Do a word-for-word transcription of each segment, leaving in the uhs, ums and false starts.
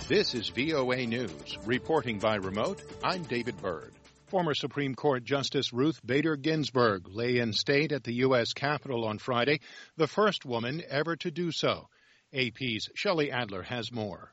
This is V O A News. Reporting by remote, I'm David Byrd. Former Supreme Court Justice Ruth Bader Ginsburg lay in state at the U S Capitol on Friday, the first woman ever to do so. A P's Shelley Adler has more.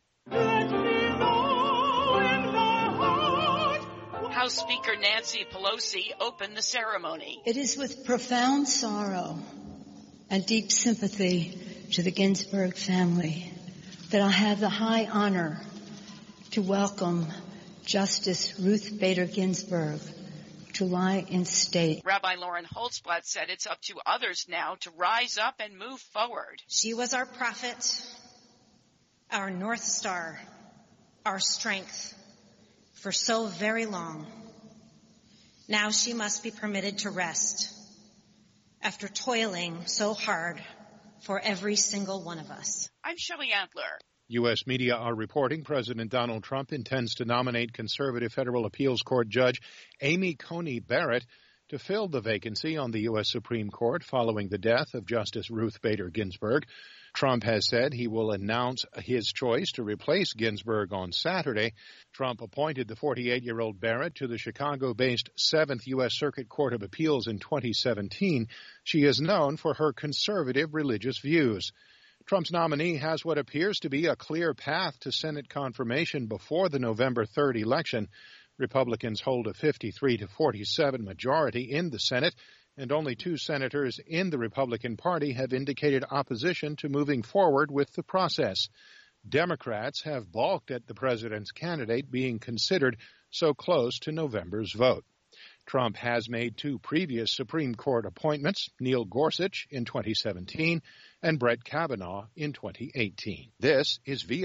House Speaker Nancy Pelosi opened the ceremony. It is with profound sorrow and deep sympathy to the Ginsburg family that I have the high honor to welcome Justice Ruth Bader Ginsburg to lie in state. Rabbi Lauren Holtzblatt said it's up to others now to rise up and move forward. She was our prophet, our North Star, our strength for so very long. Now she must be permitted to rest after toiling so hard for every single one of us. I'm Shelley Adler. U S media are reporting President Donald Trump intends to nominate conservative federal appeals court judge Amy Coney Barrett to fill the vacancy on the U S Supreme Court following the death of Justice Ruth Bader Ginsburg. Trump has said he will announce his choice to replace Ginsburg on Saturday. Trump appointed the forty-eight-year-old Barrett to the Chicago-based seventh U S Circuit Court of Appeals in twenty seventeen. She is known for her conservative religious views. Trump's nominee has what appears to be a clear path to Senate confirmation before the November third election. Republicans hold a fifty-three to forty-seven majority in the Senate, and only two senators in the Republican Party have indicated opposition to moving forward with the process. Democrats have balked at the president's candidate being considered so close to November's vote. Trump has made two previous Supreme Court appointments, Neil Gorsuch in twenty seventeen and Brett Kavanaugh in twenty eighteen. This is V